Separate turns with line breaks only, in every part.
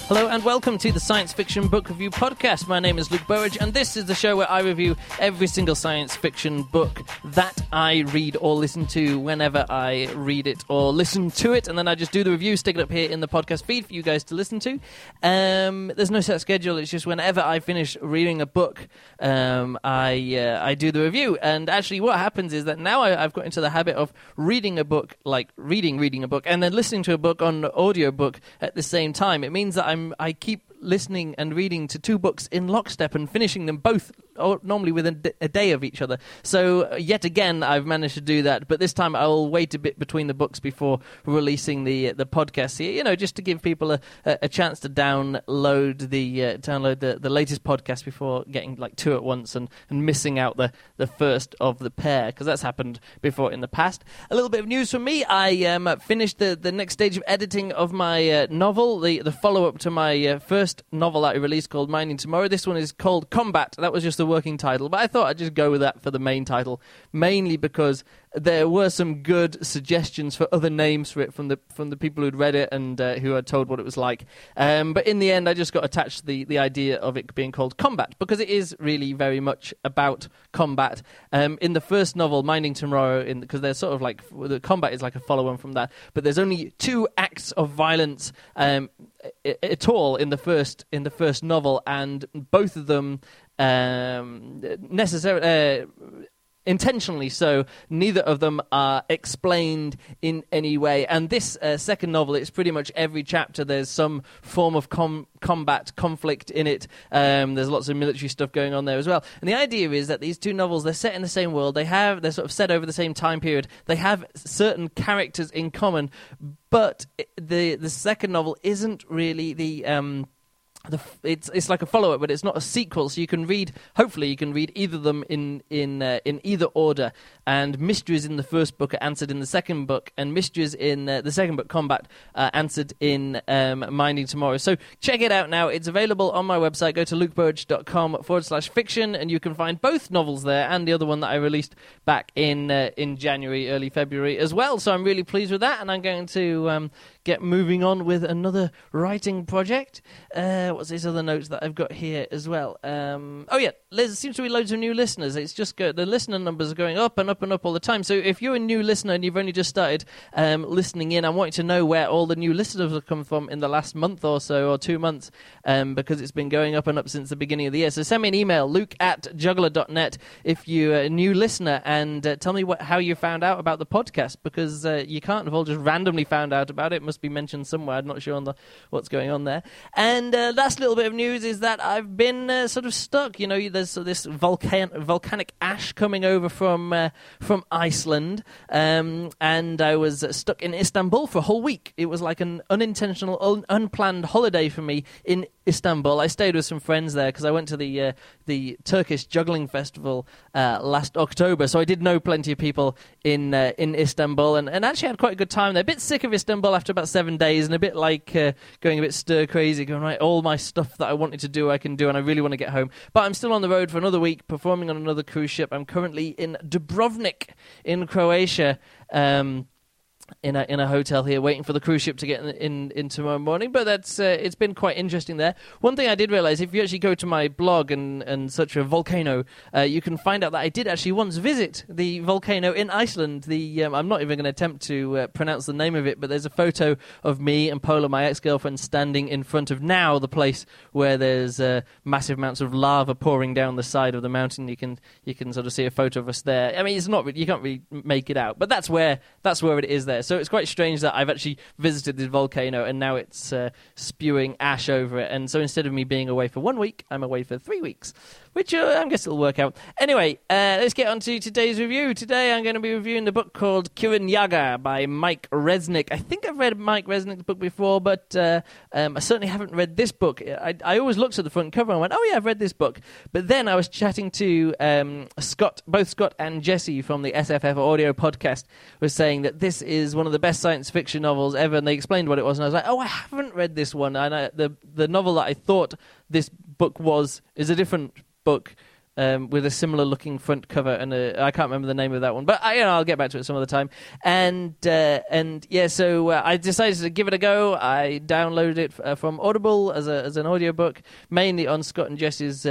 Hello and welcome to the Science Fiction Book Review Podcast. My name is Luke Burridge and this is the show where I review every single science fiction book that I read or listen to whenever I read it or listen to it, and then I just do the review, stick it up here in the podcast feed for you guys to listen to. There's no set schedule, it's just whenever I finish reading a book, I do the review. And actually what happens is that now I've got into the habit of reading a book, like reading a book, and then listening to a book on audiobook at the same time. It means that I keep listening and reading to two books in lockstep and finishing them both normally within a day of each other. So yet again I've managed to do that, but this time I'll wait a bit between the books before releasing the podcast here, you know, just to give people a chance to download the latest podcast before getting like two at once and missing out the first of the pair, because that's happened before in the past. A little bit of news from me. I finished the next stage of editing of my novel, the follow-up to my first novel that I released called Minding Tomorrow. This one is called Combat. That was just the working title, but I thought I'd just go with that for the main title, mainly because there were some good suggestions for other names for it from the people who'd read it and who had told what it was like. But in the end, I just got attached to the idea of it being called Combat, because it is really very much about combat. In the first novel, Minding Tomorrow, because they're sort of like, the combat is like a follow-on from that, but there's only two acts of violence at all in the first novel, and both of them intentionally so, neither of them are explained in any way. And this second novel, it's pretty much every chapter there's some form of combat conflict in it. There's lots of military stuff going on there as well. And the idea is that these two novels, they're set in the same world, they're sort of set over the same time period, they have certain characters in common, but the second novel isn't really it's like a follow-up, but it's not a sequel, so hopefully you can read either of them in either order. And mysteries in the first book are answered in the second book, and mysteries in the second book, Combat, answered in Minding Tomorrow. So check it out now. It's available on my website. Go to lukeburridge.com/fiction, and you can find both novels there, and the other one that I released back in January, early February as well. So I'm really pleased with that, and I'm going to get moving on with another writing project. What's these other notes that I've got here as well? There seems to be loads of new listeners. It's just the listener numbers are going up and up and up all the time. So if you're a new listener and you've only just started listening in, I want you to know where all the new listeners have come from in the last month or so, or 2 months, because it's been going up and up since the beginning of the year. So send me an email, luke@juggler.net, if you're a new listener, and tell me how you found out about the podcast, because you can't have all just randomly found out about it. It must be mentioned somewhere. I'm not sure on what's going on there. And last little bit of news is that I've been sort of stuck. You know, there's this volcanic ash coming over from Iceland, and I was stuck in Istanbul for a whole week. It was like an unintentional, unplanned holiday for me in Istanbul. I stayed with some friends there because I went to the Turkish juggling festival last October, so I did know plenty of people in Istanbul, and actually had quite a good time there. A bit sick of Istanbul after about 7 days, and a bit like going a bit stir crazy, going, right, all my stuff that I wanted to do I can do, and I really want to get home. But I'm still on the road for another week, performing on another cruise ship. I'm currently in Dubrovnik in Croatia, in a hotel here, waiting for the cruise ship to get in tomorrow morning. But that's it's been quite interesting there. One thing I did realize, if you actually go to my blog and search for volcano, you can find out that I did actually once visit the volcano in Iceland. I'm not even going to attempt to pronounce the name of it, but there's a photo of me and Paula, my ex-girlfriend, standing in front of now the place where there's massive amounts of lava pouring down the side of the mountain. You can sort of see a photo of us there. I mean, it's not, you can't really make it out, but that's where it is there. So it's quite strange that I've actually visited this volcano and now it's spewing ash over it. And so instead of me being away for 1 week, I'm away for 3 weeks, which I guess it'll work out. Anyway, let's get on to today's review. Today I'm going to be reviewing the book called Kiran by Mike Resnick. I think I've read Mike Resnick's book before, but I certainly haven't read this book. I always looked at the front cover and went, oh yeah, I've read this book. But then I was chatting to both Scott and Jesse from the SFF audio podcast, was saying that this is one of the best science fiction novels ever, and they explained what it was, and I was like, oh, I haven't read this one. And the novel that I thought this book is a different book with a similar looking front cover, and I can't remember the name of that one, but I'll get back to it some other time. And yeah, so I decided to give it a go. I downloaded it from Audible as an audiobook, mainly on Scott and Jesse's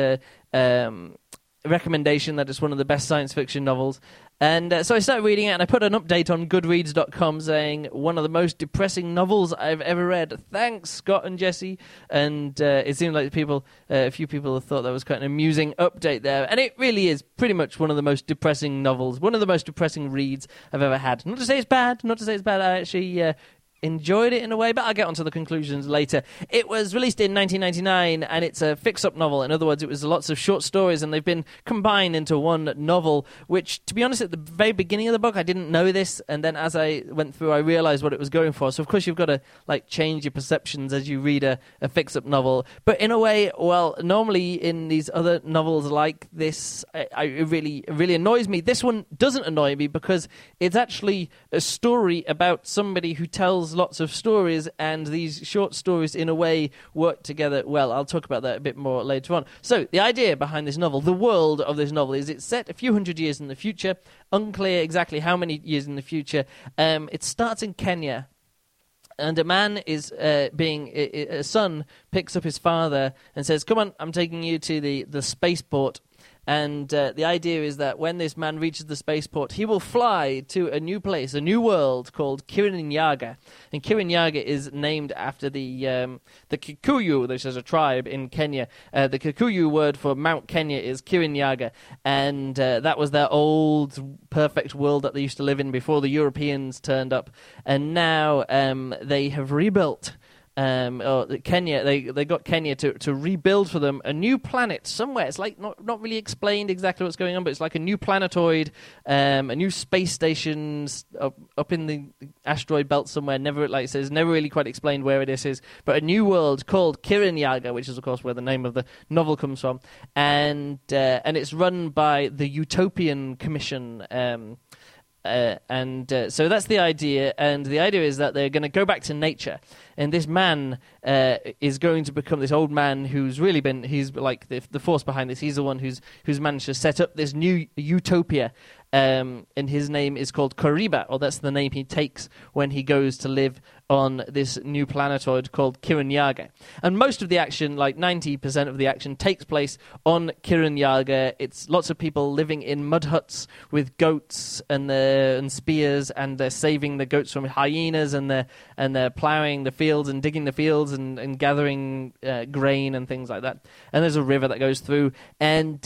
recommendation that it's one of the best science fiction novels. And so I started reading it, and I put an update on Goodreads.com saying one of the most depressing novels I've ever read. Thanks, Scott and Jesse. And it seemed like a few people thought that was quite an amusing update there. And it really is pretty much one of the most depressing novels, one of the most depressing reads I've ever had. Not to say it's bad. I actually enjoyed it in a way, but I'll get onto the conclusions later. It was released in 1999, and it's a fix-up novel. In other words, it was lots of short stories, and they've been combined into one novel, which, to be honest, at the very beginning of the book, I didn't know this, and then as I went through, I realized what it was going for. So, of course, you've got to change your perceptions as you read a fix-up novel. But in a way, well, normally in these other novels like this, it really annoys me. This one doesn't annoy me because it's actually a story about somebody who tells lots of stories, and these short stories in a way work together well. I'll talk about that a bit more later on. So the idea behind this novel, the world of this novel, is it's set a few hundred years in the future, unclear exactly how many years in the future. It starts in Kenya, and a man is a son picks up his father and says, "Come on, I'm taking you to the spaceport." And the idea is that when this man reaches the spaceport, he will fly to a new place, a new world called Kirinyaga. And Kirinyaga is named after the Kikuyu, which is a tribe in Kenya. The Kikuyu word for Mount Kenya is Kirinyaga. And that was their old, perfect world that they used to live in before the Europeans turned up. And now they have rebuilt Kenya, they got Kenya to rebuild for them a new planet somewhere. It's not really explained exactly what's going on, but it's like a new planetoid, a new space station up in the asteroid belt somewhere. Never, like it says, never really quite explained where it is. But a new world called Kirinyaga, which is of course where the name of the novel comes from, and it's run by the Utopian Commission. So that's the idea, and the idea is that they're going to go back to nature, and this man is going to become this old man he's like the force behind this. He's the one who's managed to set up this new utopia, and his name is called Kariba, or that's the name he takes when he goes to live on this new planetoid called Kirinyaga. And most of the action, like 90% of the action, takes place on Kirinyaga. It's lots of people living in mud huts with goats and spears, and they're saving the goats from hyenas, and they're ploughing the fields and digging the fields and gathering grain and things like that. And there's a river that goes through, and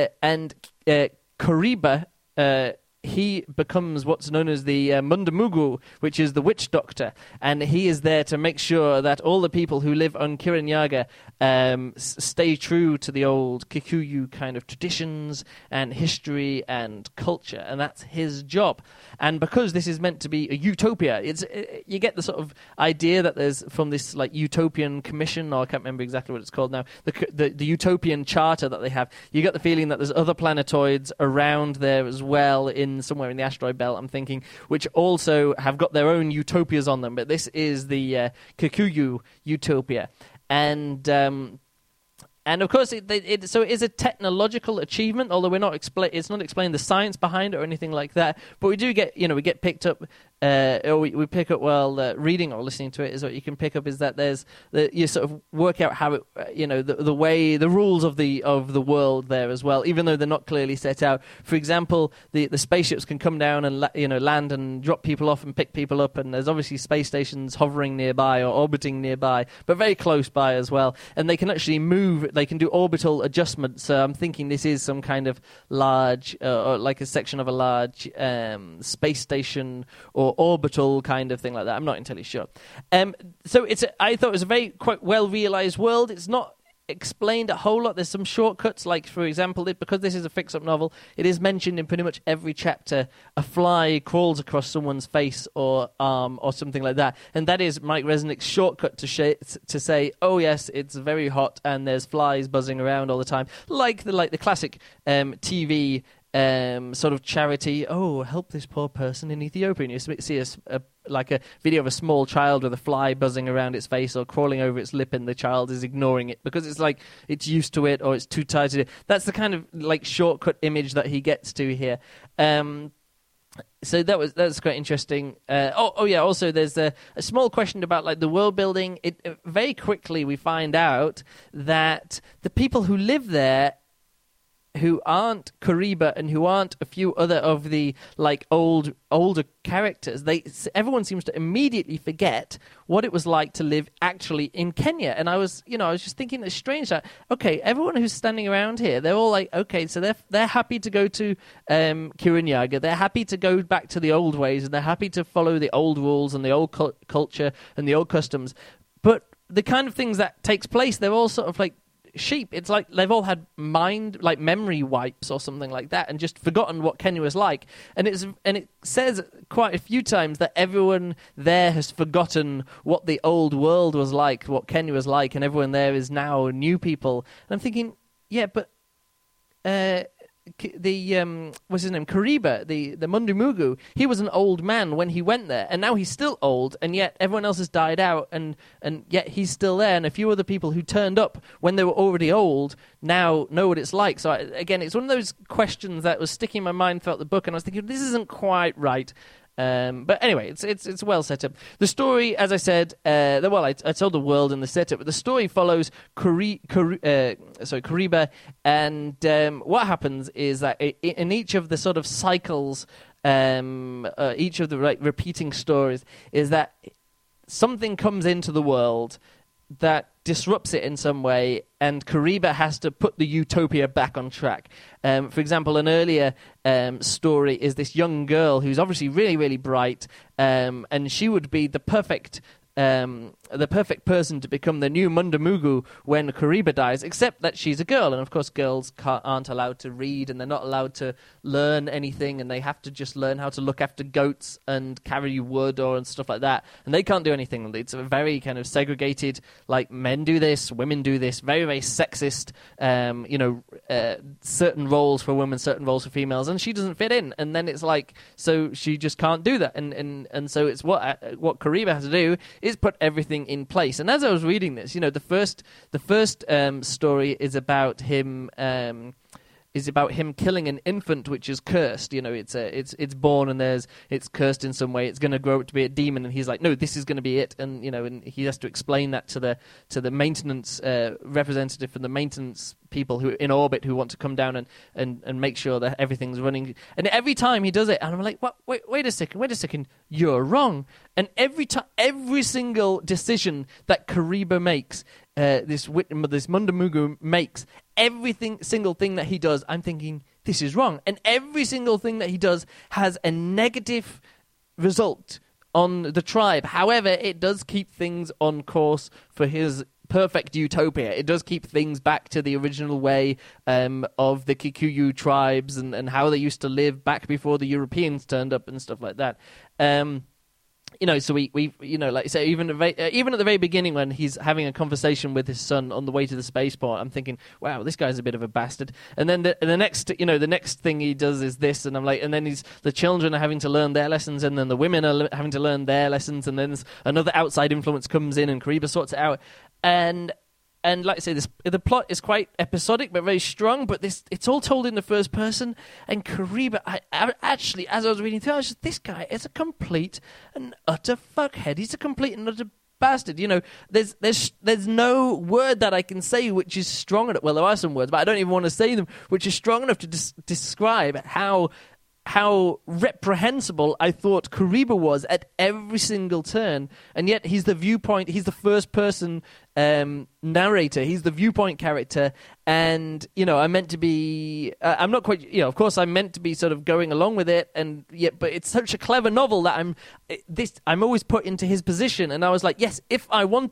Kariba, he becomes what's known as the Mundamugu, which is the witch doctor, and he is there to make sure that all the people who live on Kirinyaga stay true to the old Kikuyu kind of traditions and history and culture, and that's his job. And because this is meant to be a utopia, you get the sort of idea that there's from this utopian commission, or I can't remember exactly what it's called now, the utopian charter that they have. You get the feeling that there's other planetoids around there as well, somewhere in the asteroid belt, I'm thinking, which also have got their own utopias on them. But this is the Kikuyu utopia, and of course, it is a technological achievement, although it's not explained the science behind it or anything like that. But we do get, we get picked up, or we pick up while reading or listening to it. Is what you can pick up is that you sort of work out how it, the rules of the world there as well, even though they're not clearly set out. For example, the spaceships can come down and land and drop people off and pick people up, and there's obviously space stations hovering nearby or orbiting nearby, but very close by as well, and they can actually move. They can do orbital adjustments. So I'm thinking this is some kind of large, or like a section of a large space station or orbital kind of thing like that. I'm not entirely sure. So I thought it was a very quite well realized world. It's not explained a whole lot. There's some shortcuts, like for example, because this is a fix-up novel, it is mentioned in pretty much every chapter a fly crawls across someone's face or arm or something like that, and that is Mike Resnick's shortcut to say, oh yes, it's very hot and there's flies buzzing around all the time, like the classic TV sort of charity. Oh, help this poor person in Ethiopia. And you see like a video of a small child with a fly buzzing around its face or crawling over its lip, and the child is ignoring it because it's like it's used to it or it's too tired to do. That's the kind of like shortcut image that he gets to here. So that's quite interesting. Yeah. Also, there's a small question about like the world building. Very quickly we find out that the people who live there, who aren't Kariba and who aren't a few other of the like older characters, everyone seems to immediately forget what it was like to live actually in Kenya. And I was just thinking it's strange that everyone who's standing around here, they're all like, so they're happy to go to Kirinyaga, they're happy to go back to the old ways, and they're happy to follow the old rules and the old culture and the old customs. But the kind of things that takes place, they're all sort of like sheep. It's like they've all had memory wipes or something like that, and just forgotten what Kenya was like. And it says quite a few times that everyone there has forgotten what the old world was like, what Kenya was like, and everyone there is now new people. And I'm thinking, yeah, but what's his name? Kariba, the Mundumugu, he was an old man when he went there, and now he's still old, and yet everyone else has died out, and yet he's still there, and a few other people who turned up when they were already old now know what it's like. So again, it's one of those questions that was sticking in my mind throughout the book, and I was thinking, this isn't quite right. But anyway, it's well set up. The story, as I said, I told the world and the setup, but the story follows Kariba, and what happens is that in each of the sort of cycles, each of the repeating stories, is that something comes into the world that disrupts it in some way, and Kariba has to put the utopia back on track. For example, an earlier story is this young girl who's obviously really, really bright, and she would be the perfect person to become the new Mundumugu when Kariba dies, except that she's a girl, and of course girls aren't allowed to read, and they're not allowed to learn anything, and they have to just learn how to look after goats and carry wood and stuff like that, and they can't do anything. It's a very kind of segregated, like, men do this, women do this, very, very sexist, certain roles for women, certain roles for females, and she doesn't fit in, and then it's like, so she just can't do that, and so it's what Kariba has to do is put everything in place. And as I was reading this, the first story is about him killing an infant which is cursed. It's born and it's cursed in some way. It's going to grow up to be a demon, and he's like, no, this is going to be it. And and he has to explain that to the maintenance representative from the maintenance people who in orbit who want to come down and make sure that everything's running. And every time he does it, and I'm like, what? Wait a second, you're wrong. And every single decision that Kariba makes, this Mundumugu makes, single thing that he does, I'm thinking, this is wrong. And every single thing that he does has a negative result on the tribe. However, it does keep things on course for his perfect utopia. It does keep things back to the original way of the Kikuyu tribes and how they used to live back before the Europeans turned up and stuff like that. So we like I say, even at the very beginning when he's having a conversation with his son on the way to the spaceport, I'm thinking, wow, this guy's a bit of a bastard. And then the next thing he does is this, and I'm like, and then the children are having to learn their lessons, and then the women are having to learn their lessons, and then another outside influence comes in, and Kariba sorts it out. And like I say, the plot is quite episodic but very strong, but it's all told in the first person. And Kariba, I actually, as I was reading through, I was just, this guy is a complete and utter fuckhead. He's a complete and utter bastard. There's no word that I can say which is strong enough. Well, there are some words, but I don't even want to say them, which is strong enough to describe how reprehensible I thought Kariba was at every single turn. And yet he's the first person narrator, he's the viewpoint character, and I'm meant to be I'm not quite, of course I'm meant to be sort of going along with it, and yet, but it's such a clever novel that I'm always put into his position, and I was like, yes, if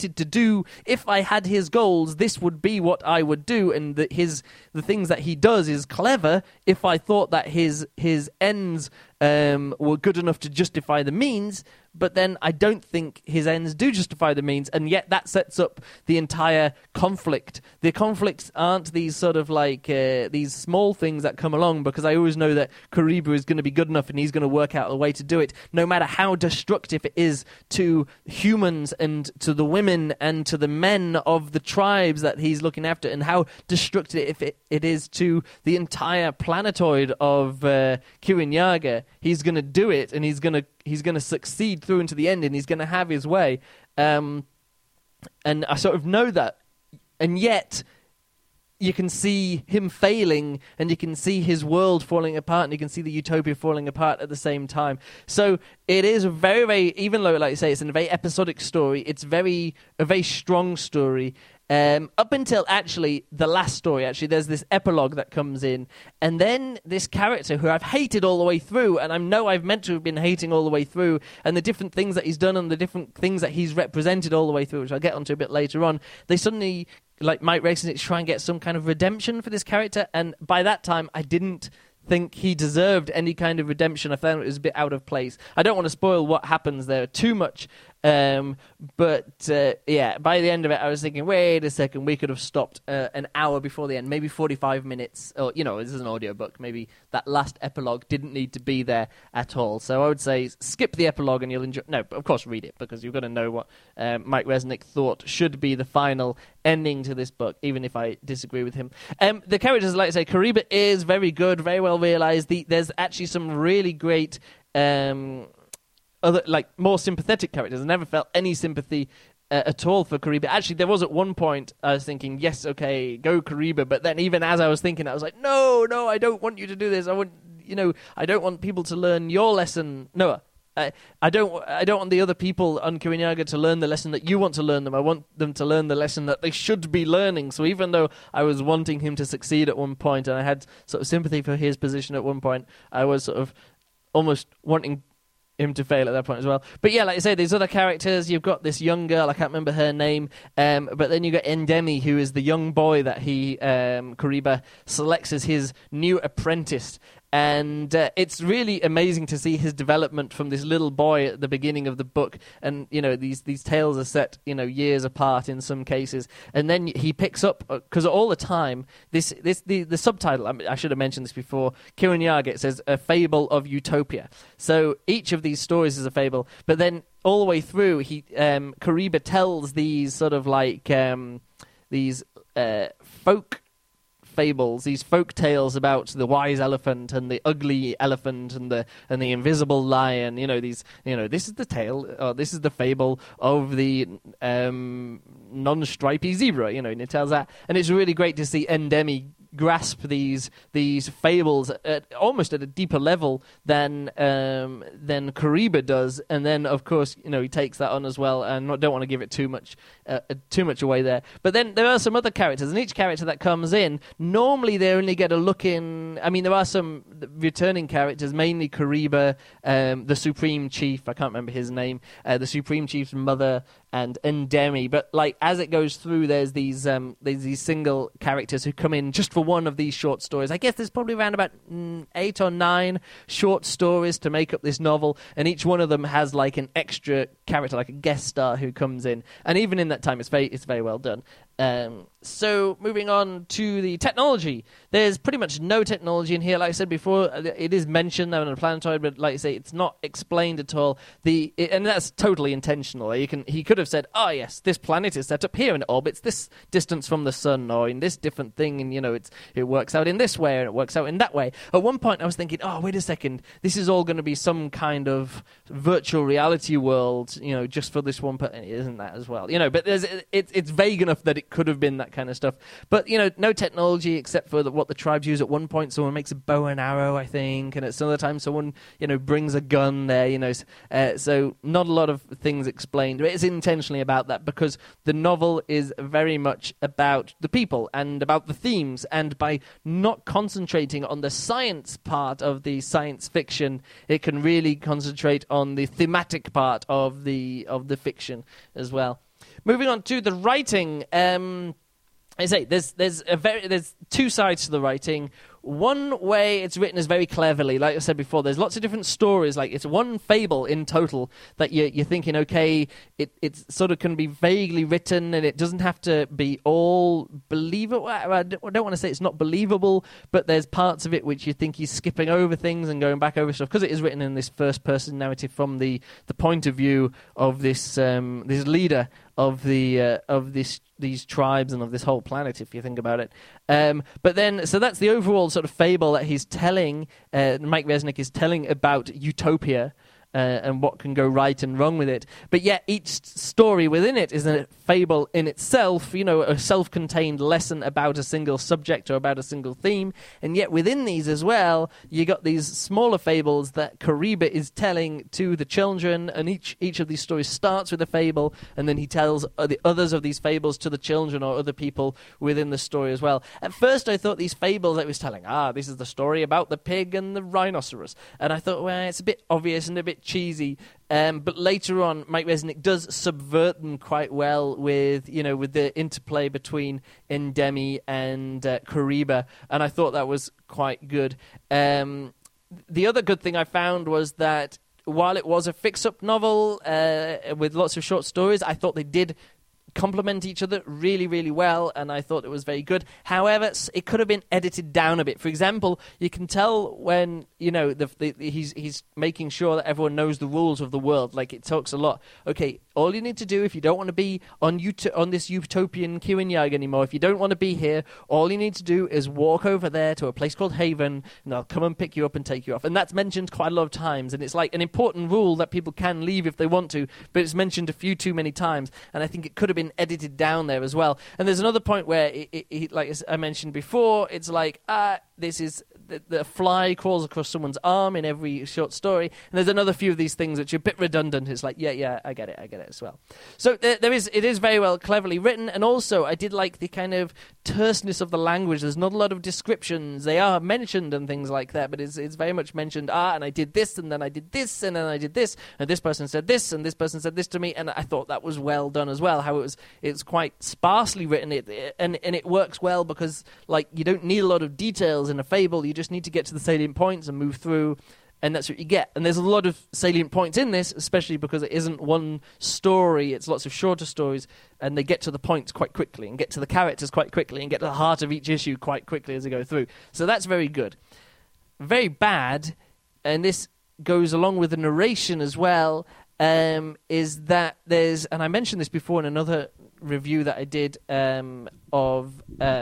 I had his goals, this would be what I would do, and the things that he does is clever. If I thought that his ends were good enough to justify the means, but then I don't think his ends do justify the means, and yet that sets up the entire conflict. The conflicts aren't these sort of like these small things that come along, because I always know that Kuriboh is going to be good enough and he's going to work out a way to do it, no matter how destructive it is to humans and to the women and to the men of the tribes that he's looking after, and how destructive it is to the entire planetoid of Kirin-Yaga. He's going to do it, and he's going to succeed through into the end, and he's going to have his way. And I sort of know that, and yet you can see him failing, and you can see his world falling apart, and you can see the utopia falling apart at the same time. So it is a very, very, even though, like you say, it's a very episodic story, it's a very strong story. Up until actually the last story, there's this epilogue that comes in, and then this character who I've hated all the way through, and I know I've meant to have been hating all the way through, and the different things that he's done and the different things that he's represented all the way through, which I'll get onto a bit later on, they suddenly, like Mike Resnick, try and get some kind of redemption for this character, and by that time I didn't think he deserved any kind of redemption. I found it was a bit out of place. I don't want to spoil what happens there too much, but by the end of it, I was thinking, wait a second, we could have stopped an hour before the end, maybe 45 minutes, or, this is an audiobook, maybe that last epilogue didn't need to be there at all. So I would say skip the epilogue and you'll enjoy. No, but of course read it, because you've got to know what Mike Resnick thought should be the final ending to this book, even if I disagree with him. The characters, like I say, Kuriboh is very good, very well realized. There's actually some really great other, like, more sympathetic characters. I never felt any sympathy at all for Kuriboh. Actually, there was at one point I was thinking, yes, okay, go Kuriboh, but then even as I was thinking, I was like, no, I don't want you to do this. I don't want people to learn your lesson, Noah. I don't want the other people on Kirin-Yaga to learn the lesson that you want to learn them. I want them to learn the lesson that they should be learning. So even though I was wanting him to succeed at one point, and I had sort of sympathy for his position at one point, I was sort of almost wanting him to fail at that point as well. But yeah, like I say, these other characters, you've got this young girl, I can't remember her name, but then you've got Endemi, who is the young boy that Kuriboh selects as his new apprentice. And it's really amazing to see his development from this little boy at the beginning of the book. And, these tales are set, years apart in some cases. And then he picks up, because all the time, the subtitle, I should have mentioned this before, Kirin-Yaga, it says, A Fable of Utopia. So each of these stories is a fable. But then all the way through, Kuriboh tells these sort of like, these folk fables, these folk tales about the wise elephant and the ugly elephant and the invisible lion. This is the tale, or this is the fable of the non-stripy zebra. And it tells that, and it's really great to see Endemi grasp these fables almost at a deeper level than Kuriboh does, and then of course he takes that on as well. And I don't want to give it too much away there. But then there are some other characters, and each character that comes in, normally they only get a look in. I mean, there are some returning characters, mainly Kuriboh, the Supreme Chief. I can't remember his name. The Supreme Chief's mother, and Endemi. But like as it goes through, there's these single characters who come in just for one of these short stories. I guess there's probably around about 8 or 9 short stories to make up this novel, and each one of them has like an extra character, like a guest star who comes in. And even in that time, it's very well done. So moving on to the technology, there's pretty much no technology in here. Like I said before, it is mentioned on a planetoid, but like I say, it's not explained at all. And that's totally intentional. He could have said, "Oh yes, this planet is set up here and it orbits this distance from the sun, or in this different thing, and it works out in this way and it works out in that way." At one point, I was thinking, "Oh, wait a second, this is all going to be some kind of virtual reality world, just for this one." But isn't that as well? But it's vague enough that it could have been that kind of stuff. But no technology except for what the tribes use. At one point, someone makes a bow and arrow, I think, and at some other time, someone brings a gun there. So not a lot of things explained. But it's intentionally about that, because the novel is very much about the people and about the themes, and by not concentrating on the science part of the science fiction, it can really concentrate on the thematic part of the fiction as well. Moving on to the writing, I say there's 2 sides to the writing. one way it's written is very cleverly. Like I said before, there's lots of different stories. Like, it's one fable in total that you're thinking, okay, it sort of can be vaguely written, and it doesn't have to be all believable. I don't want to say it's not believable, but there's parts of it which you think he's skipping over things and going back over stuff, because it is written in this first-person narrative from the point of view of this leader of these tribes and of this whole planet, if you think about it. But then, so that's the overall sort of fable that he's telling. Mike Resnick is telling about utopia. And what can go right and wrong with it. But yet each story within it is a fable in itself, a self-contained lesson about a single subject or about a single theme. And yet within these as well, you got these smaller fables that Kariba is telling to the children, and each of these stories starts with a fable, and then he tells the others of these fables to the children or other people within the story as well. At first I thought these fables that he was telling, this is the story about the pig and the rhinoceros. And I thought, well, it's a bit obvious and a bit cheesy, but later on Mike Resnick does subvert them quite well with the interplay between Endemi and Kariba, and I thought that was quite good. The other good thing I found was that while it was a fix-up novel with lots of short stories, I thought they did complement each other really, really well, and I thought it was very good. However, it could have been edited down a bit. For example, you can tell when he's making sure that everyone knows the rules of the world. Like, it talks a lot. Okay, all you need to do if you don't want to be on this utopian Kiwinyag anymore, if you don't want to be here, all you need to do is walk over there to a place called Haven, and they'll come and pick you up and take you off. And that's mentioned quite a lot of times, and it's like an important rule that people can leave if they want to, but it's mentioned a few too many times, and I think it could have been edited down there as well. And there's another point where, like I mentioned before, it's like, this is the fly crawls across someone's arm in every short story, and there's another few of these things which are a bit redundant. It's like, yeah, I get it as well. So it is very well cleverly written, and also I did like the kind of terseness of the language. There's not a lot of descriptions. They are mentioned and things like that, but it's very much mentioned, and I did this, and then I did this, and then I did this, and this person said this, and this person said this to me, and I thought that was well done as well, how it's quite sparsely written, and it works well because, like, you don't need a lot of details in a fable. You just need to get to the salient points and move through, and that's what you get. And there's a lot of salient points in this, especially because it isn't one story, it's lots of shorter stories, and they get to the points quite quickly, and get to the characters quite quickly, and get to the heart of each issue quite quickly as they go through. So that's very good. Very bad, and this goes along with the narration as well, is that there's, and I mentioned this before in another review that I did of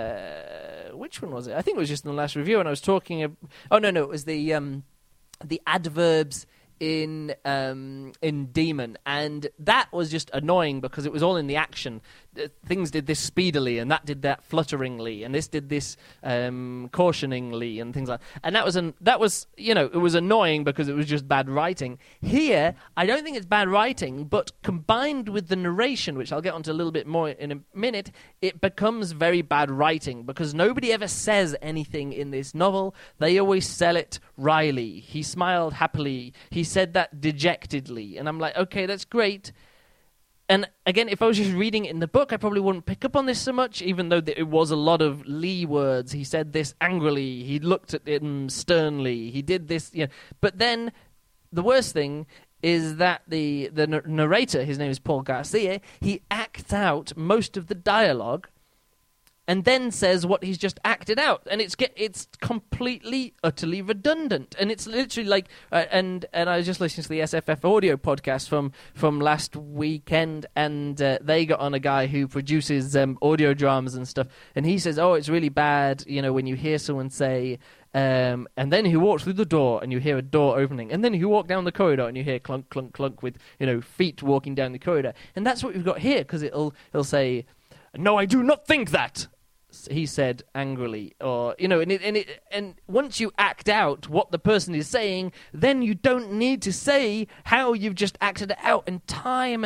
which one was it? I think it was just in the last review, and I was talking. It was the adverbs in Demon, and that was just annoying because it was all in the action. Things did this speedily, and that did that flutteringly, and this did this cautioningly, and things like that. And that was it was annoying because it was just bad writing. Here, I don't think it's bad writing, but combined with the narration, which I'll get onto a little bit more in a minute, it becomes very bad writing because nobody ever says anything in this novel. They always sell it wryly. He smiled happily. He said that dejectedly, and I'm like, okay, that's great. And again, if I was just reading it in the book, I probably wouldn't pick up on this so much, even though it was a lot of Lee words. He said this angrily. He looked at him sternly. He did this. But then the worst thing is that the narrator, his name is Paul Garcia, he acts out most of the dialogue and then says what he's just acted out, and it's completely, utterly redundant, and it's literally like, and I was just listening to the SFF audio podcast from last weekend, and they got on a guy who produces audio dramas and stuff, and he says, it's really bad, when you hear someone say, and then he walked through the door, and you hear a door opening, and then he walked down the corridor, and you hear clunk, clunk, clunk with feet walking down the corridor, and that's what we've got here, because it'll say, "No, I do not think that," he said angrily, or and once you act out what the person is saying, then you don't need to say how you've just acted it out. And time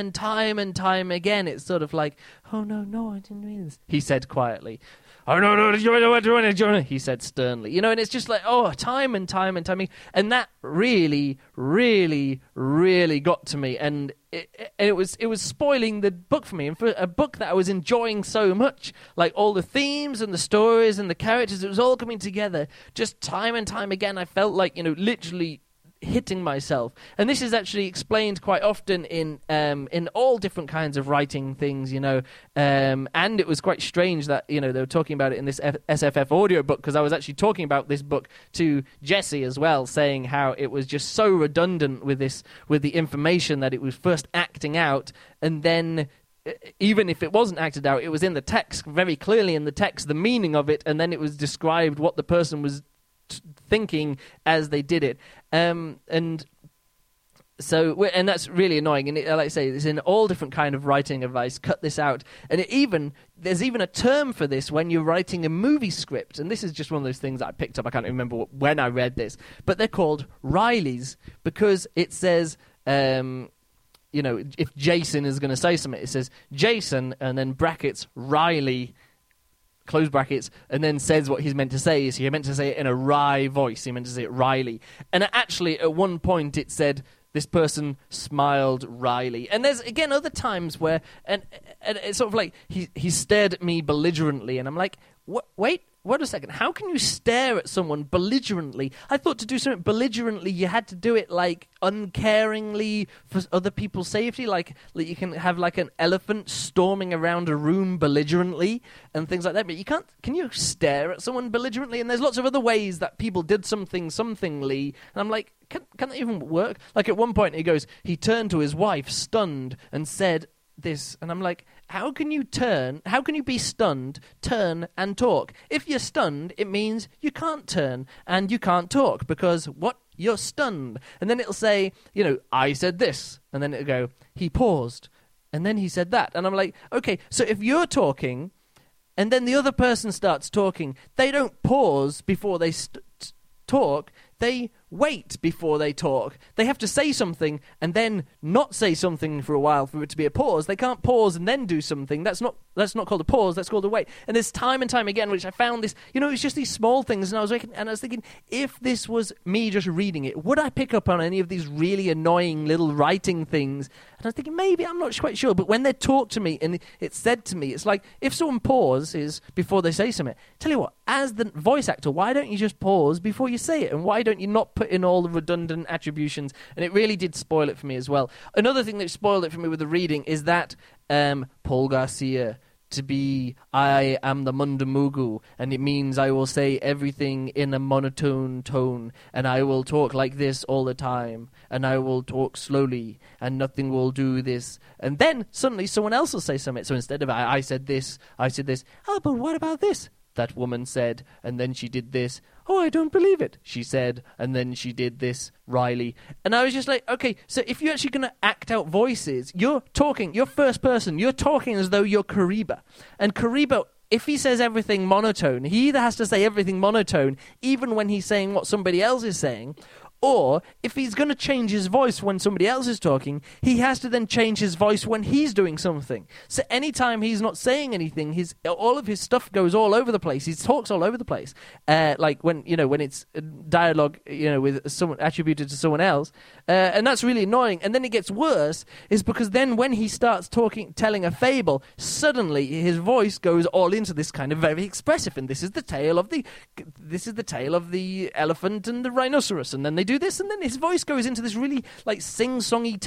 again, it's sort of like, "Oh no, I didn't mean this," he said quietly. "Oh no, he said sternly." And it's just like, time and time again. And that really, really, really got to me. And it was spoiling the book for me. And for a book that I was enjoying so much, like all the themes and the stories and the characters, it was all coming together. Just time and time again, I felt like, literally hitting myself. And this is actually explained quite often in all different kinds of writing things, and it was quite strange that they were talking about it in this SFF audiobook, because I was actually talking about this book to Jesse as well, saying how it was just so redundant with the information that it was first acting out, and then even if it wasn't acted out, it was in the text, very clearly in the text, the meaning of it, and then it was described what the person was thinking as they did it, and that's really annoying. And like I say, it's in all different kind of writing advice. Cut this out. And there's even a term for this when you're writing a movie script. And this is just one of those things that I picked up. I can't remember when I read this, but they're called Rileys, because it says, if Jason is going to say something, it says Jason and then brackets Riley, close brackets, and then says what he's meant to say. So he meant to say it in a wry voice. He meant to say it wryly. And actually, at one point, it said, this person smiled wryly. And there's, again, other times where, and it's sort of like, he stared at me belligerently, and I'm like, wait a second, how can you stare at someone belligerently? I thought to do something belligerently, you had to do it, like, uncaringly for other people's safety, like you can have, like, an elephant storming around a room belligerently and things like that, but you can't, can you stare at someone belligerently? And there's lots of other ways that people did somethingly, and I'm like, can that even work? Like, at one point, he turned to his wife, stunned, and said this, and I'm like, how can you be stunned, turn, and talk? If you're stunned, it means you can't turn, and you can't talk, because you're stunned. And then it'll say, I said this, and then it'll go, he paused, and then he said that. And I'm like, okay, so if you're talking, and then the other person starts talking, they don't pause before they talk, they wait before they talk. They have to say something and then not say something for a while for it to be a pause. They can't pause and then do something. That's not called a pause, that's called a wait. And there's time and time again which I found this, it's just these small things, and I was thinking, if this was me just reading it, would I pick up on any of these really annoying little writing things? And I was thinking, maybe, I'm not quite sure, but when they talk to me and it's said to me, it's like, if someone pauses before they say something, tell you what, as the voice actor, why don't you just pause before you say it? And why don't you not put in all the redundant attributions? And it really did spoil it for me as well. Another thing that spoiled it for me with the reading is that Paul Garcia, to be, I am the Mundamugu, and it means I will say everything in a monotone tone, and I will talk like this all the time, and I will talk slowly, and nothing will do this. And then suddenly someone else will say something. So instead of I said this, oh, but what about this? That woman said, and then she did this. Oh, I don't believe it, she said, and then she did this, Riley. And I was just like, okay, so if you're actually going to act out voices, you're first person, you're talking as though you're Kariba. And Kariba, if he says everything monotone, he either has to say everything monotone, even when he's saying what somebody else is saying, or if he's going to change his voice when somebody else is talking, he has to then change his voice when he's doing something. So anytime he's not saying anything, all of his stuff goes all over the place. He talks all over the place. Like when it's dialogue, with someone attributed to someone else, and that's really annoying. And then it gets worse, is because then when he starts telling a fable, suddenly his voice goes all into this kind of very expressive. And this is the tale of the elephant and the rhinoceros, and then they do this, and then his voice goes into this really like sing-songy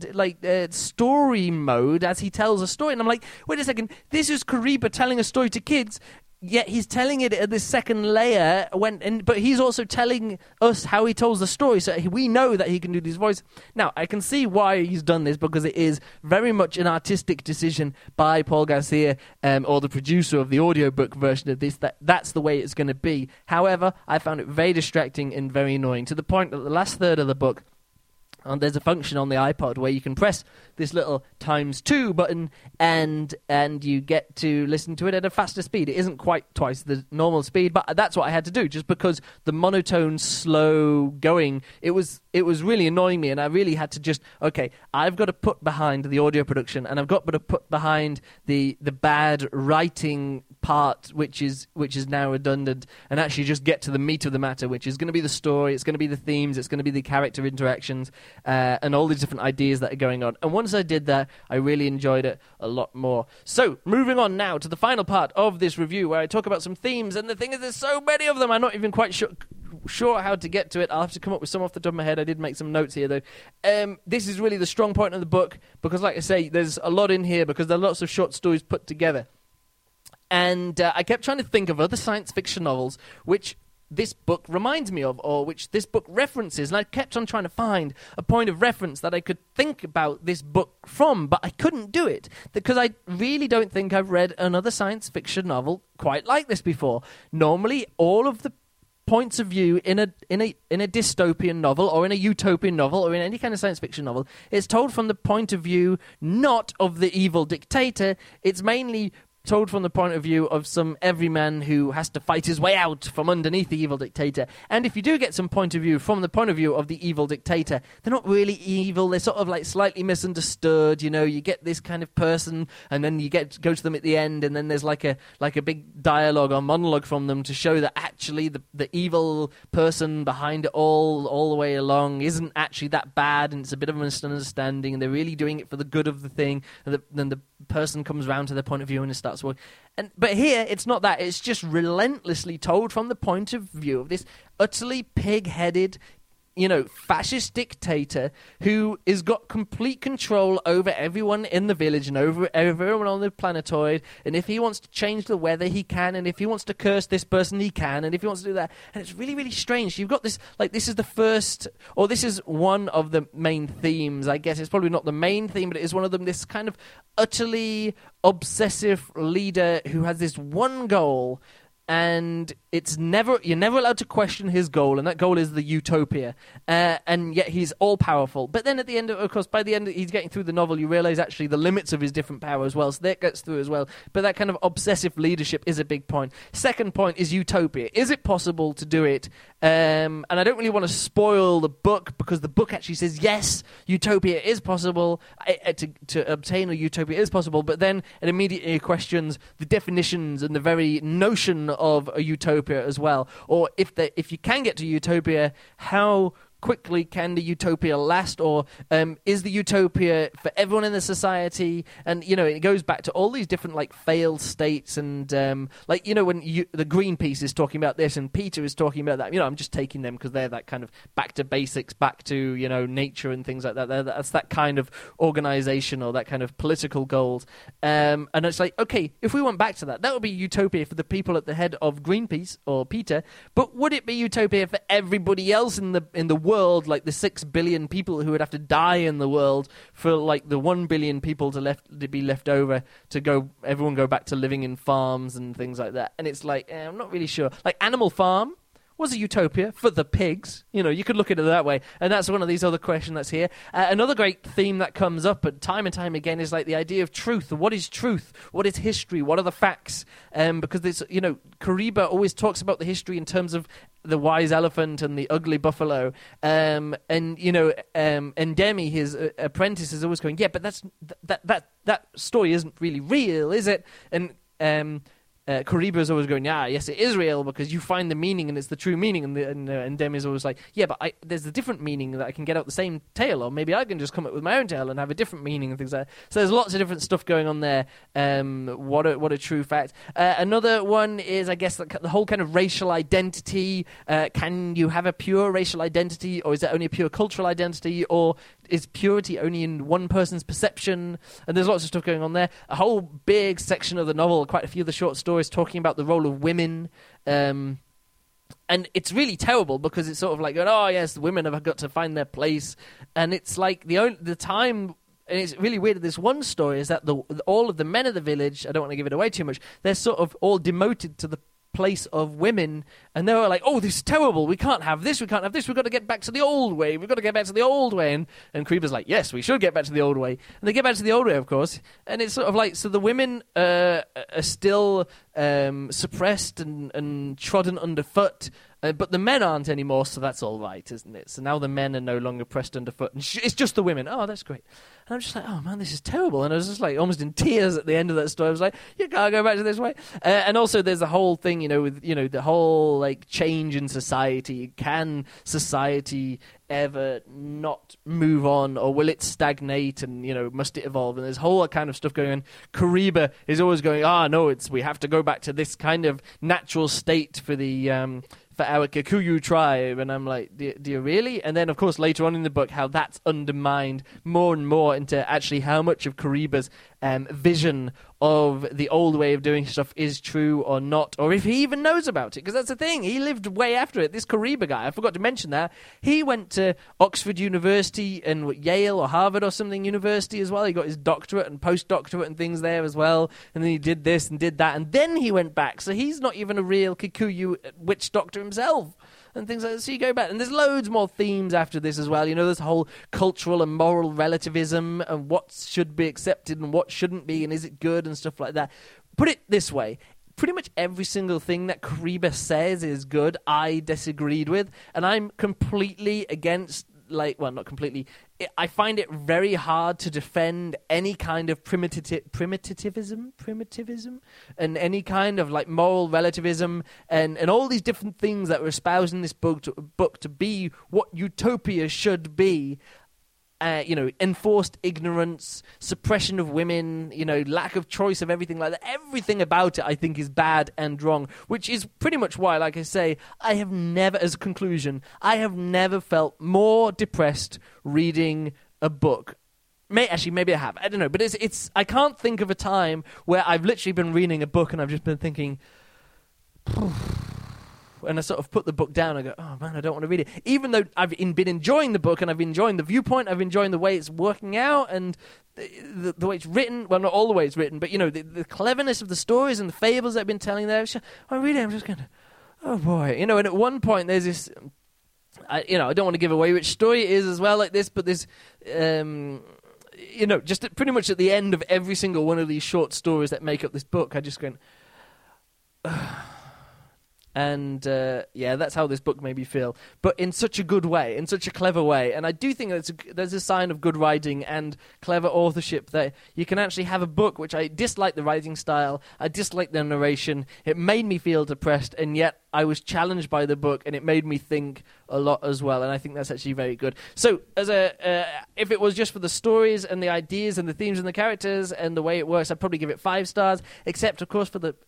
story mode as he tells a story. And I'm like, wait a second, this is Kariba telling a story to kids, yet he's telling it at this second layer but he's also telling us how he tells the story, so we know that he can do this voice. Now, I can see why he's done this, because it is very much an artistic decision by Paul Garcia, or the producer of the audiobook version of this, that's the way it's going to be. However, I found it very distracting and very annoying, to the point that the last third of the book, and there's a function on the iPod where you can press this little ×2 button and you get to listen to it at a faster speed. It isn't quite twice the normal speed, but that's what I had to do, just because the monotone, slow going, it was really annoying me, and I really had to just, okay, I've got to put behind the audio production, and I've got to put behind the bad writing part which is now redundant, and actually just get to the meat of the matter, which is going to be the story, it's going to be the themes, it's going to be the character interactions, and all these different ideas that are going on. And once I did that, I really enjoyed it a lot more. So, moving on now to the final part of this review, where I talk about some themes, and the thing is, there's so many of them, I'm not even quite sure how to get to it. I'll have to come up with some off the top of my head. I did make some notes here, though. This is really the strong point of the book, because, like I say, there's a lot in here, because there are lots of short stories put together. And I kept trying to think of other science fiction novels which this book reminds me of, or which this book references, and I kept on trying to find a point of reference that I could think about this book from, but I couldn't do it, because I really don't think I've read another science fiction novel quite like this before. Normally, all of the points of view in a dystopian novel, or in a utopian novel, or in any kind of science fiction novel, is told from the point of view not of the evil dictator. It's mainly told from the point of view of some everyman who has to fight his way out from underneath the evil dictator. And if you do get some point of view from the point of view of the evil dictator, they're not really evil, they're sort of like slightly misunderstood. You know, you get this kind of person, and then you go to them at the end, and then there's like a big dialogue or monologue from them to show that actually the evil person behind it all the way along isn't actually that bad, and it's a bit of a misunderstanding, and they're really doing it for the good of the thing, and then the person comes round to their point of view and it starts working. But here, it's not that. It's just relentlessly told from the point of view of this utterly pig-headed, fascist dictator who has got complete control over everyone in the village and over everyone on the planetoid. And if he wants to change the weather, he can. And if he wants to curse this person, he can. And if he wants to do that, and it's really, really strange. You've got this, this is the first, or this is one of the main themes, I guess. It's probably not the main theme, but it is one of them. This kind of utterly obsessive leader who has this one goal, and you're never allowed to question his goal, and that goal is the utopia, and yet he's all-powerful. But then at the end, of course, by the end he's getting through the novel, you realise actually the limits of his different power as well, so that gets through as well. But that kind of obsessive leadership is a big point. Second point is utopia. Is it possible to do it? And I don't really want to spoil the book, because the book actually says, yes, utopia is possible, to obtain a utopia is possible, but then it immediately questions the definitions and the very notion of a utopia as well. Or if you can get to utopia, how quickly can the utopia last? Or is the utopia for everyone in the society? And it goes back to all these different failed states, and when the Greenpeace is talking about this and Peter is talking about that. I'm just taking them because they're that kind of back to basics, back to nature and things like that. That's that kind of organization or that kind of political goals. And it's like, okay, if we went back to that would be utopia for the people at the head of Greenpeace or Peter. But would it be utopia for everybody else in the world, like the 6 billion people who would have to die in the world for the 1 billion people to be left over to everyone go back to living in farms and things like that? And it's I'm not really sure. Animal Farm was a utopia for the pigs. You could look at it that way. And that's one of these other questions that's here. Another great theme that comes up time and time again is the idea of truth. What is truth? What is history? What are the facts? Because this, Kariba always talks about the history in terms of the wise elephant and the ugly buffalo. And Demi, his apprentice, is always going, yeah, but that story isn't really real, is it? And Kariba is always going, yes, it is real, because you find the meaning and it's the true meaning. And Dem is always like, yeah, but there's a different meaning that I can get out the same tale, or maybe I can just come up with my own tale and have a different meaning and things like that. So there's lots of different stuff going on there. What a true fact. Another one is, I guess, the whole kind of racial identity. Can you have a pure racial identity, or is it only a pure cultural identity, or is purity only in one person's perception? And there's lots of stuff going on there. A whole big section of the novel, quite a few of the short stories, talking about the role of women. And it's really terrible, because it's sort of going, oh yes, the women have got to find their place. And it's the time, and it's really weird, this one story is that all of the men of the village, I don't want to give it away too much, they're sort of all demoted to the place of women, and they were like, oh, this is terrible, we can't have this, we've got to get back to the old way, and Kariba's like, yes, we should get back to the old way, and they get back to the old way, of course, and it's sort of so the women are still suppressed and trodden underfoot, But the men aren't anymore, so that's all right, isn't it? So now the men are no longer pressed underfoot, and it's just the women. Oh, that's great. And I'm just like, oh man, this is terrible. And I was just like almost in tears at the end of that story. I was like, you can't go back to this way. And also there's the whole thing, with, the whole like change in society. Can society ever not move on, or will it stagnate, and must it evolve? And there's whole kind of stuff going on. Kariba is always going, no, we have to go back to this kind of natural state for the for our Kikuyu tribe. And I'm like, do you really? And then of course later on in the book, how that's undermined more and more into actually how much of Kariba's vision of the old way of doing stuff is true or not, or if he even knows about it, because that's the thing, he lived way after it. This Kariba guy, I forgot to mention that, he went to Oxford University and Yale or Harvard or something university as well. He got his doctorate and postdoctorate and things there as well, and then he did this and did that, and then he went back, so he's not even a real Kikuyu witch doctor himself. And things like that. So you go back, and there's loads more themes after this as well. This whole cultural and moral relativism, and what should be accepted and what shouldn't be, and is it good and stuff like that. Put it this way, pretty much every single thing that Kariba says is good, I disagreed with, and I'm completely against, not completely, I find it very hard to defend any kind of primitivism, and any kind of moral relativism, and all these different things that were espoused in this book to be what utopia should be. Enforced ignorance, suppression of women, lack of choice of everything like that. Everything about it, I think, is bad and wrong, which is pretty much why, like I say, I have never felt more depressed reading a book. Maybe I have. I don't know. But it's. I can't think of a time where I've literally been reading a book and I've just been thinking... And I sort of put the book down and I go, oh man, I don't want to read it. Even though I've been enjoying the book, and I've been enjoying the viewpoint, I've been enjoying the way it's working out, and the way it's written. Well, not all the way it's written, but the cleverness of the stories and the fables that I've been telling there. I read it, I'm just going, oh boy. And at one point there's this, I don't want to give away which story it is as well like this, but there's, just pretty much at the end of every single one of these short stories that make up this book, I just go, and that's how this book made me feel, but in such a good way, in such a clever way. And I do think there's a sign of good writing and clever authorship, that you can actually have a book which I dislike the writing style, I dislike the narration, it made me feel depressed, and yet I was challenged by the book, and it made me think a lot as well, and I think that's actually very good. So, if it was just for the stories and the ideas and the themes and the characters and the way it works, I'd probably give it 5 stars, except, of course, for the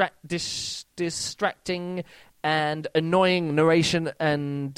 distracting and annoying narration and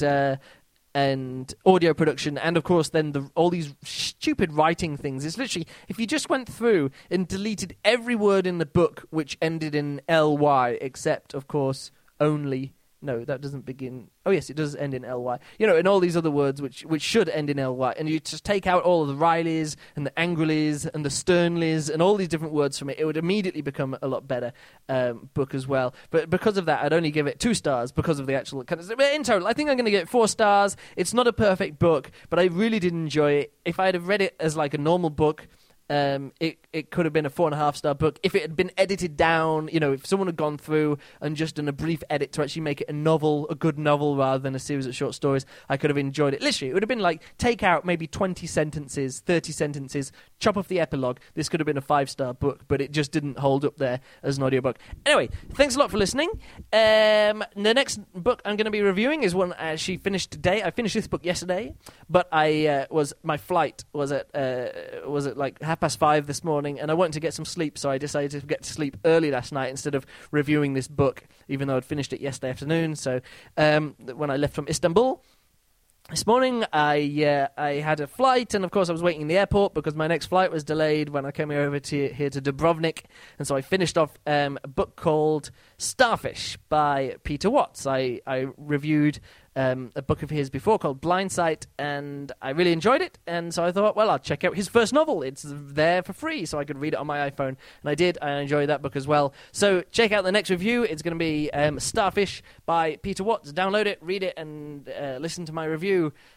audio production, and of course then all these stupid writing things. It's literally, if you just went through and deleted every word in the book which ended in ly, except of course only, no, that doesn't begin, oh yes, it does end in ly, and all these other words which should end in ly, and you just take out all of the Rileys and the Angrilies and the Sternleys and all these different words from it, it would immediately become a lot better book as well. But because of that, I'd only give it 2 stars because of the actual kind of, in total I think I'm going to give it 4 stars. It's not a perfect book, but I really did enjoy it. If I'd have read it as like a normal book, it could have been a 4.5-star book if it had been edited down. If someone had gone through and just done a brief edit to actually make it a good novel rather than a series of short stories, I could have enjoyed it. Literally, it would have been like, take out maybe 20 sentences, 30 sentences, chop off the epilogue. This could have been a 5-star book, but it just didn't hold up there as an audiobook. Anyway, thanks a lot for listening. The next book I'm going to be reviewing is one I actually finished today. I finished this book yesterday, but my flight was at like 5:30 this morning, and I wanted to get some sleep, so I decided to get to sleep early last night instead of reviewing this book, even though I'd finished it yesterday afternoon. So when I left from Istanbul this morning, I had a flight, and of course I was waiting in the airport because my next flight was delayed when I came here to Dubrovnik, and so I finished off a book called Starfish by Peter Watts. I reviewed a book of his before called Blindsight, and I really enjoyed it, and so I thought, well, I'll check out his first novel. It's there for free, so I could read it on my iPhone, and I did. I enjoyed that book as well. So check out the next review. It's going to be Starfish by Peter Watts. Download it, read it, and listen to my review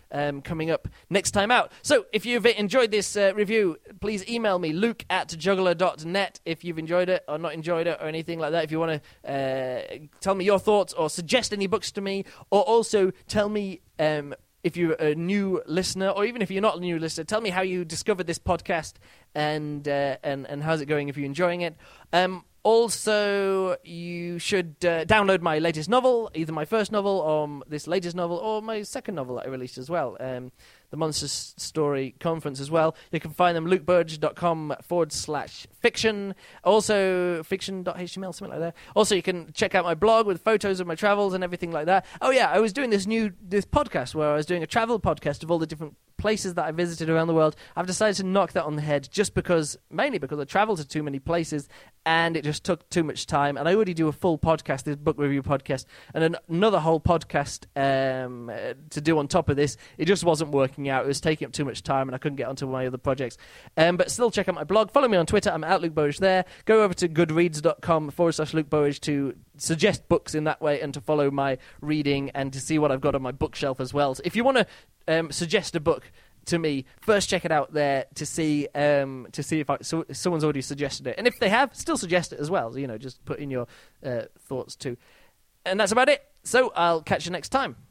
coming up next time out. So if you've enjoyed this review, please email me, luke@juggler.net, if you've enjoyed it or not enjoyed it or anything like that. If you want to tell me your thoughts or suggest any books to me, or also tell me if you're a new listener, or even if you're not a new listener, tell me how you discovered this podcast and how's it going, if you're enjoying it. Also, you should download my latest novel, either my first novel or this latest novel, or my second novel that I released as well, the Monster Story Conference as well. You can find them lukeburge.com/fiction. Also, fiction.html, something like that. Also, you can check out my blog with photos of my travels and everything like that. Oh yeah, I was doing this podcast where I was doing a travel podcast of all the different places that I visited around the world. I've decided to knock that on the head mainly because I traveled to too many places and it just took too much time. And I already do a full podcast, this book review podcast, and another whole podcast to do on top of this. It just wasn't working out. It was taking up too much time and I couldn't get onto my other projects. But still, check out my blog. Follow me on Twitter. I'm @LukeBowich there. Go over to goodreads.com/LukeBowich to suggest books in that way and to follow my reading and to see what I've got on my bookshelf as well. So if you want to suggest a book to me, first check it out there to see if someone's already suggested it, and if they have, still suggest it as well. So, just put in your thoughts too. And that's about it. So I'll catch you next time.